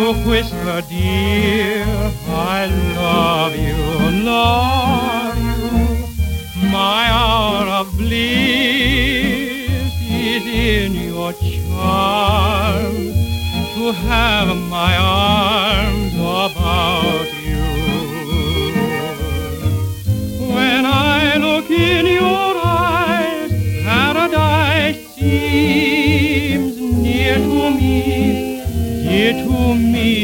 to whisper, dear, I love you, love you. My hour of bliss is in your charms, to have my arms about you. When I look in your eyes, paradise seems near to me, dear to me,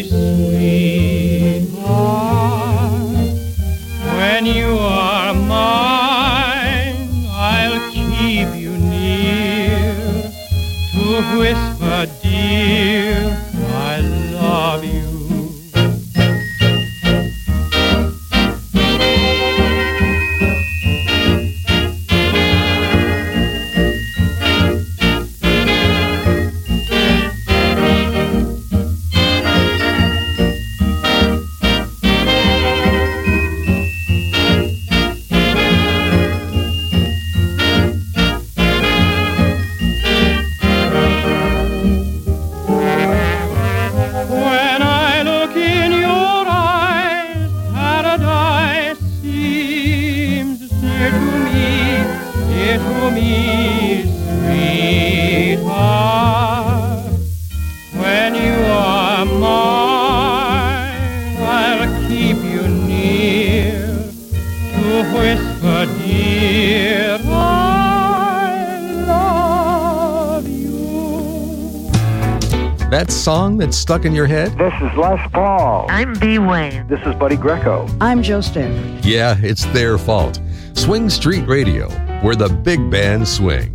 sweetheart. When you are mine, I'll keep you near, to whisper, dear, I love you. That song that's stuck in your head? This is Les Paul. I'm B. Wayne. This is Buddy Greco. I'm Joe Stafford. Yeah, it's their fault. Swing Street Radio, where the big bands swing.